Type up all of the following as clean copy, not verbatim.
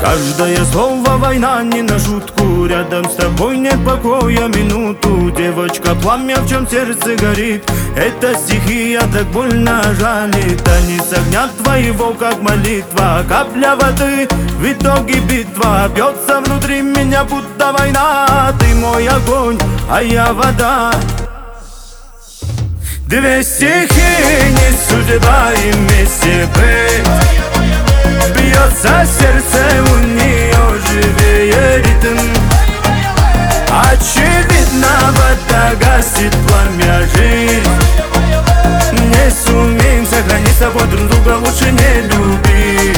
Каждое слово война не на шутку. Рядом с тобой нет покоя минуту. Девочка, пламя, в чем сердце горит. Эта стихия так больно жалит. Танец огня твоего, как молитва. Капля воды, в итоге битва. Бьется внутри меня, будто война. Ты мой огонь, а я вода. Две стихии, не судьба и вместе быть. Бьется сердце, у нее живее ритм. Очевидно, вода гасит пламя жизнь. Не сумеем сохранить с собой друг друга, лучше не любить.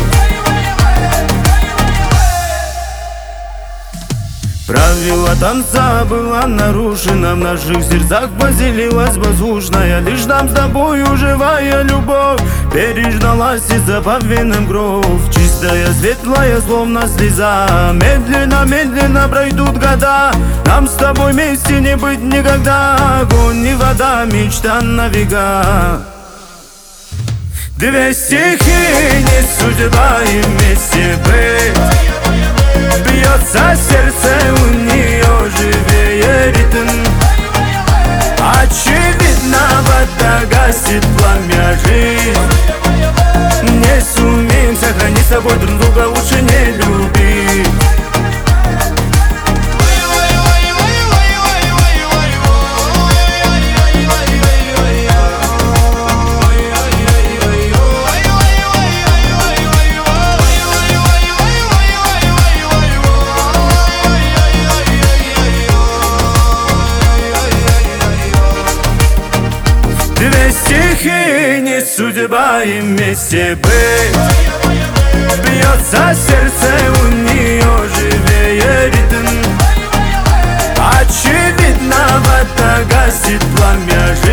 Правило танца было нарушено. В наших сердцах поселилась воздушная. Лишь нам с тобою живая любовь переждалась из-за повинным кровь. Чистая, светлая, словно слеза. Медленно, медленно пройдут года. Нам с тобой вместе не быть никогда. Огонь и вода, мечта на века. Две стихии, не судьба и вместе быть. Бьется сердце, у нее живее ритм. Очевидно, вода гасит пламя жизнь. Не сумеем сохранить с собой друг друга, лучше не любить. Две стихии, не судьба и вместе быть. Бьется сердце, у нее живее ритм. Очевидно, вода гасит пламя жизни.